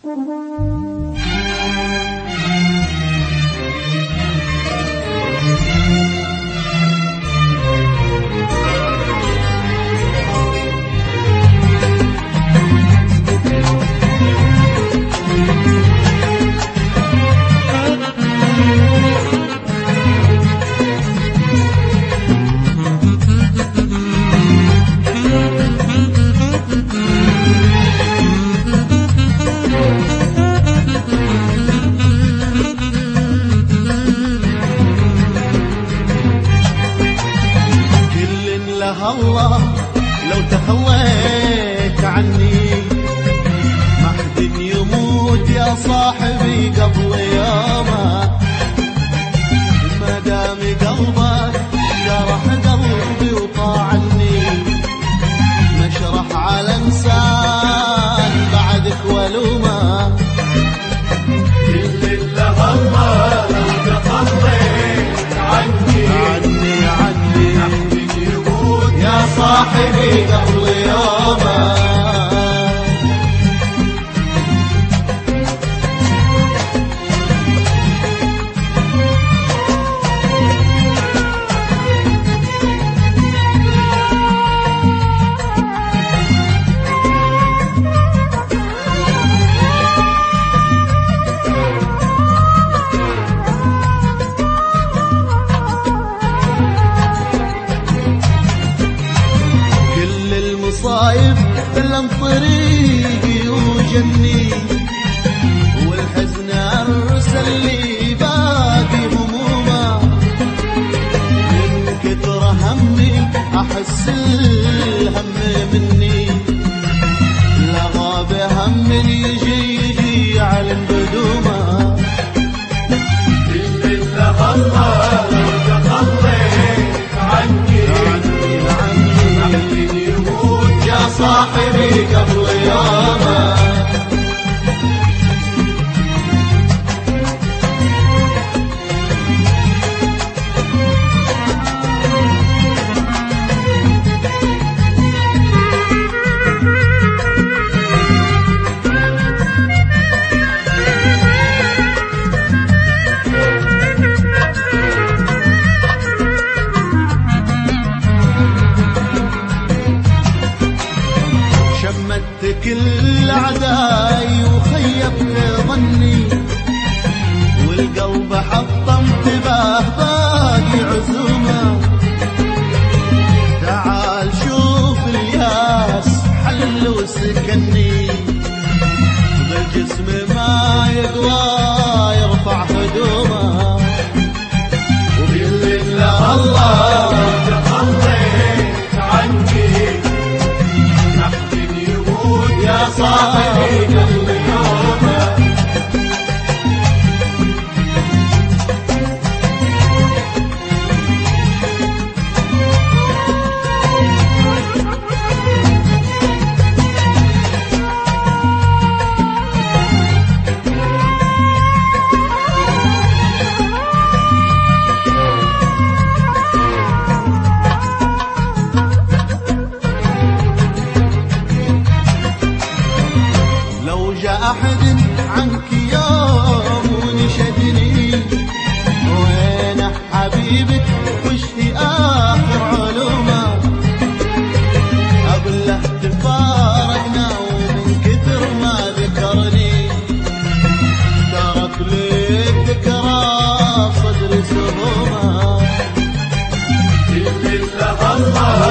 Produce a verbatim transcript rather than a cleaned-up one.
الله لو تخليت عني ما حد يموت يا صاحبي قبل يومه، ما دام قلبك جرح قلبي وطاعني، نشرح على انسان بعدك ولومه. كل له الله لو تخليت عني عني عني يا صاحبي قبل يومه. صايب بلن طريقي وجني، والحزن ارسل لي باقي همومه، من كثر همي احس الهم مني، لا غاب هم يجي يجي على بدومه. اللي له الله لو تخليت عني يا صاحبي قبل يومه. شمت كل اعدائي وخيبت ظني، والقلب حطمت به باقي عزومه. تعال شوف الياس حل وسكني، بالجسم ما يقوى يرفع هدومه. وباللي له الله تخليت عني يا صاحبي قبل يومه. أحد عنك يوم ونشدني، وين حبيبك وش في آخر علومه؟ أقول له تفارقنا ومن كثر ما ذكرني، ترك لي الذكرى صدري سهومه. اللي له الله